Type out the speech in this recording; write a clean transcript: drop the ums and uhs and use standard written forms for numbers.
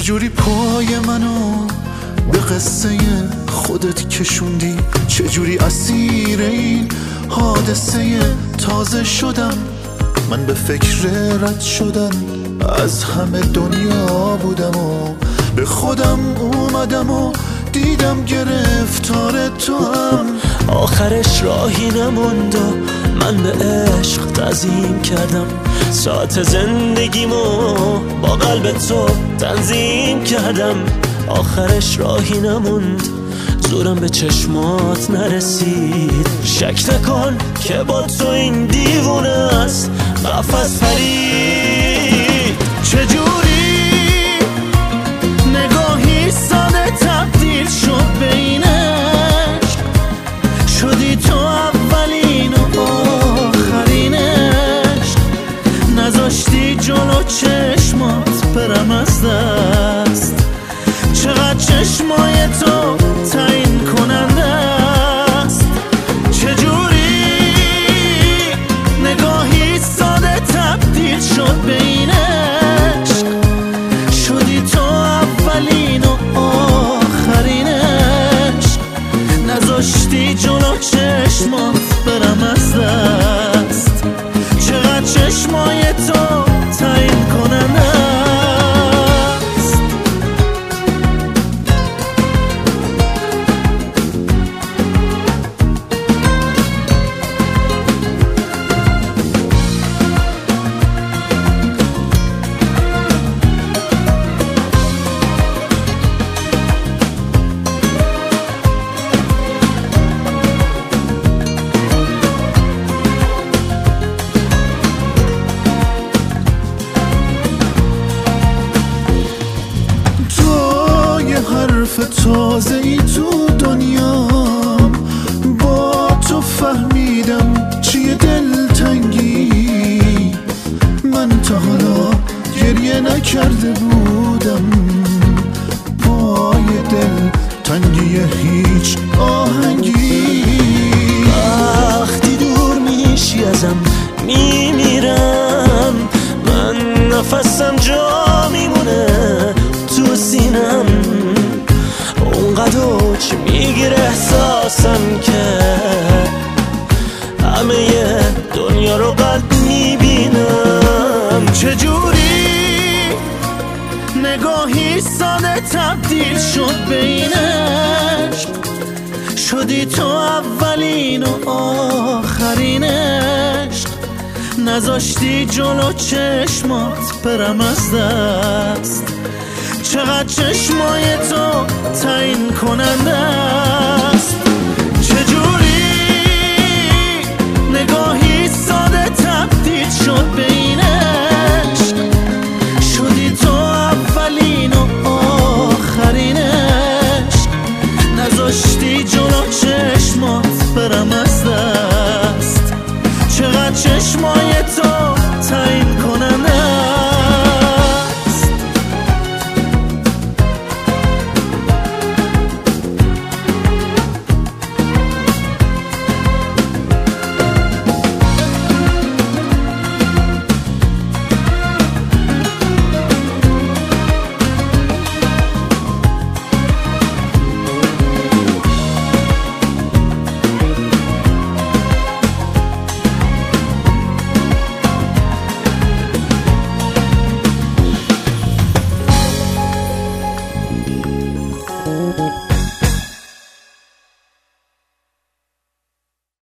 چجوری پای منو به قصه خودت کشوندی، چجوری اسیر این حادثه تازه شدم. من به فکر رد شدن از همه دنیا بودم و به خودم اومدم و دیدم گرفتار تو هم. آخرش راهی نموند و من به عشق تعظیم کردم، ساعت زندگیمو با قلب تو تنظیم کردم. آخرش راهی نموند، زورم به چشمات نرسید. شک نکن که با تو این دیوونه است قفس پرید. چجوری نگاهی ساده تبدیل شد به این عشق، شدی تو اولین و آخرین عشق. نذاشتی جلو چشمات برم از دست، چقدر چشمای تو تعیین کننده است. چجوری نگاهی ساده تبدیل شد به این عشق، شدی تو اولین و آخرین عشق. نذاشتی جلو چشمات برم از دست، چقدر چشمای تو تعیین کننده است. حرف تازه ای تو دنیام، با تو فهمیدم چیه دلتنگی. من تا حالا گریه نکرده بودم پای دل تنگی هیچ آهنگی. وقتی دور میشی ازم میمیرم، من نفسم جا میمونه تو سینم. اونقدر چی میگیره احساسم که همه دنیا رو قد میبینم. چجوری نگاهی ساده تبدیل شد به این عشق، شدی تو اولین و آخرین عشق. نذاشتی جلو چشمات برم از دست، چقدر چشمای تو تعیین کننده است. چجوری نگاهی ساده تبدیل شد به این عشق، شدی تو اولین و آخرین عشق. نذاشتی جلو چشمات برم از دست، چقدر چشمای تو